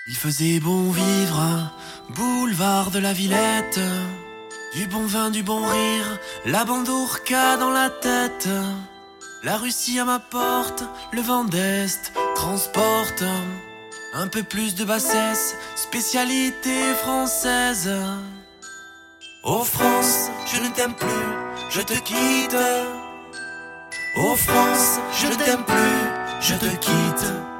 Il faisait bon vivre, boulevard de la Villette. Du bon vin, du bon rire, la bandourka dans la tête. La Russie à ma porte, le vent d'Est transporte un peu plus de bassesse, spécialité française. Oh France, je ne t'aime plus, je te quitte. Oh France, je ne t'aime plus, je te quitte.